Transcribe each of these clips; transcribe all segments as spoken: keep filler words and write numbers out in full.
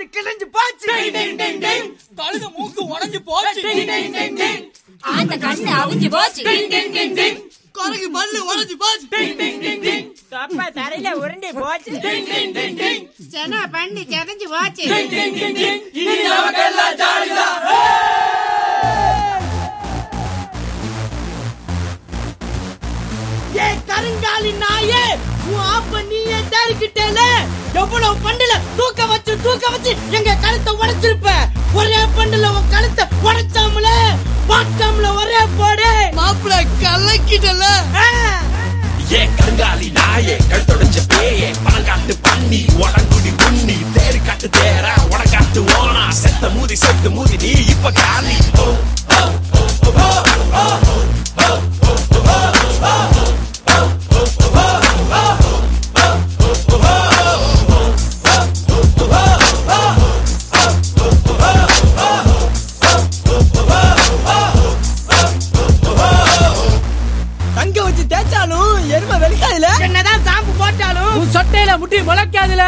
காது கிழிஞ்சு போச்சு, கழுத மூக்கு உடைஞ்சு போச்சு, அந்த கண்ணு அவிஞ்சு போச்சு, குரங்கு பல்லு உடைஞ்சு போச்சு, தொப்பை தரையில உருண்டி போச்சு, சென பண்ணி செதஞ்சு போச்சு. இனி நமக்கெல்லாம் ஜாலிதான். ஏ கருங்காலி நாயே, உன் ஆப்ப நீயே தேடிக்கிட்டேல. எவ்வளவு பண்டுல தூக்க வச்சு தூக்க வச்சு எங்க கழுத்தை உடைச்சிருப்ப. ஒரே பண்டுல உன் கழுத்தை உடைச்சாமல பார்க்காமல ஒரே போடு மாப்பிள கலக்கிட்டல. ஏ கருங்காலி நாயே, கழுத்தொடைஞ்ச பேயே, பணங்காட்டு பண்ணி உடங்குடி உண்ணி தேரு காட்டு தேர உடங்காட்டு ஓனா செத்த மூதி செத்து மூதி நீ இப்ப காலி. தங்க வச்சு தேய்ச்சாலும் எருமை வெளிக்காதுல, என்னதான் சாம்பு போட்டாலும் உன் சொட்டையில முட்டி முளைக்காதுல.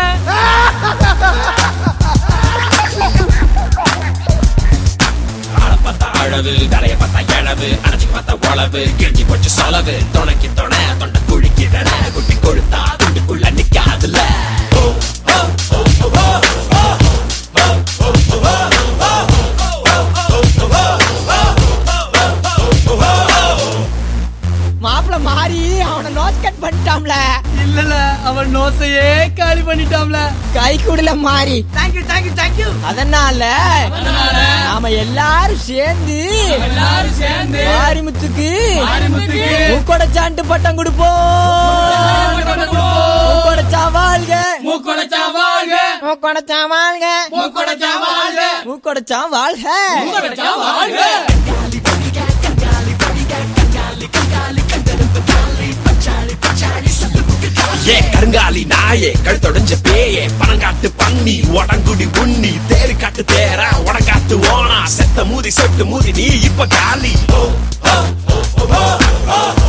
பார்த்தா அழகு, தலைய பார்த்தா எழவு, அணைச்சிக்கு பார்த்தா உழவு, கிழிஞ்சி போச்சு சொலவு, துணைக்கு துணை தொண்டை குழிக்கிற குட்டி கொழுத்தா துண்டுக்குள்ள நிக்காதுல. மாப்பிள மாறி அவனை நோஸ் கட் பண்ணிட்டாம்ல. இல்லல, அவன் நோசையே காலி பண்ணிட்டாம்ல. கை கூடல மாறி. Thank you thank you thank you. அதனால நாம எல்லாரும் சேர்ந்து எல்லாரும் சேர்ந்து மாரிமுத்துக்கு மாரிமுத்துக்கு மூக்கொடைச்சாண்டு பட்டம் கொடுப்போம். மூக்கொடைச்சா வாழ்க, மூக்கொடைச்சா வாழ்க, மூக்கொடைச்சா வாழ்க, மூக்கொடைச்சா வாழ்க, மூக்கொடைச்சா வாழ்க, மூக்கொடைச்சா வாழ்க. ஏ கருங்காலி நாயே, கழுத்தொடைஞ்ச பேயே, பணங்காட்டு பண்ணி உடங்குடி உண்ணி தேரு காட்டு தேர உடங்காட்டு ஓனா செத்த மூதி செட்டு மூதி நீ இப்ப காலி.